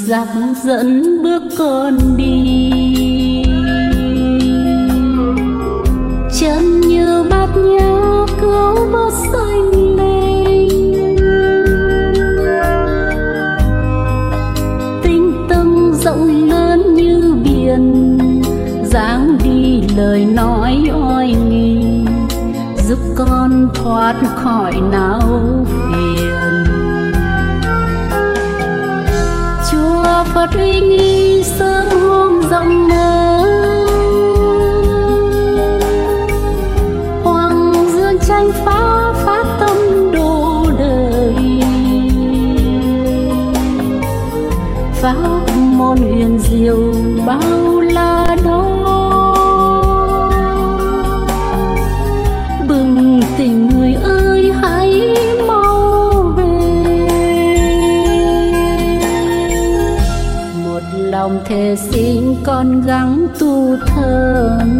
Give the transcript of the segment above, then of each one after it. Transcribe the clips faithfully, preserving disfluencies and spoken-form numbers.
dắt dẫn bước con đi. Chân như bát nhã cứu vớt xanh lên, tinh tâm rộng lớn như biển, dáng đi lời nói oai nghi, giúp con thoát khỏi não phiền. Chùa Phật uy nghi sớm hôm rộng mở, hoàng dương tranh phá phát tâm độ đời. Pháp môn huyền diệu bao la đó, bừng tỉnh người ơi hãy mau về. Một lòng thề xin con gắng tu thân,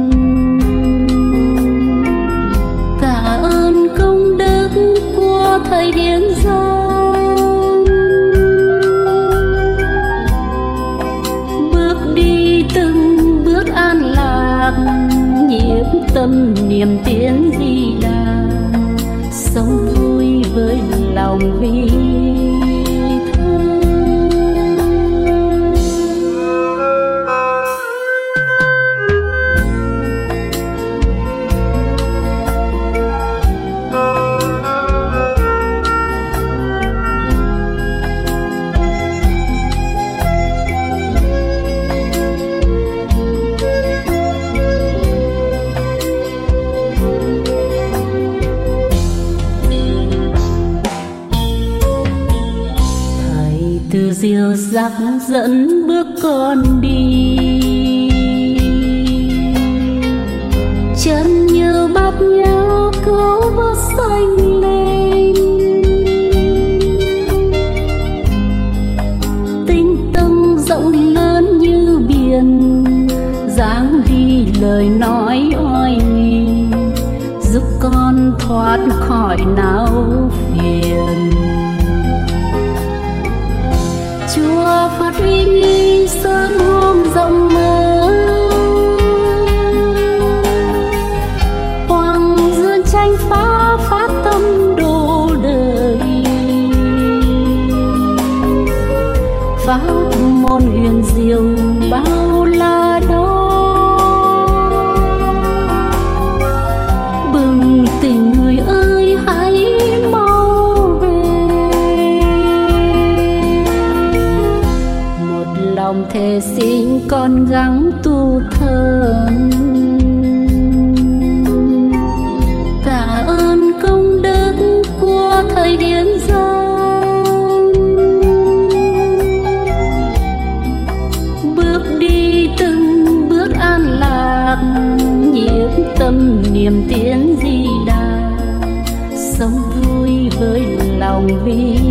tạ ơn công đức của thầy hiến dâng. Bước đi từng bước an lạc, nhiếp tâm niềm tiến Di Đà, sống vui với lòng vi thân. Từ diệu dắt dẫn bước con đi, chân như bát nhã cứu vớt xanh lên, tinh tâm rộng lớn như biển, dáng đi lời nói oai nghi, giúp con thoát khỏi não phiền. Chùa Phật uy nghi sớm hôm rộng mở, hoàng dương tranh phá phát tâm độ đời. Pháp môn huyền diệu bao la đó, bừng tỉnh người ơi hãy mau về. Một lòng thề xin con gắng tu thân, tạ ơn công đức của thầy hiến dâng. Bước đi từng bước an lạc, nhiếp tâm niềm tiến Di Đà, sống vui với lòng vi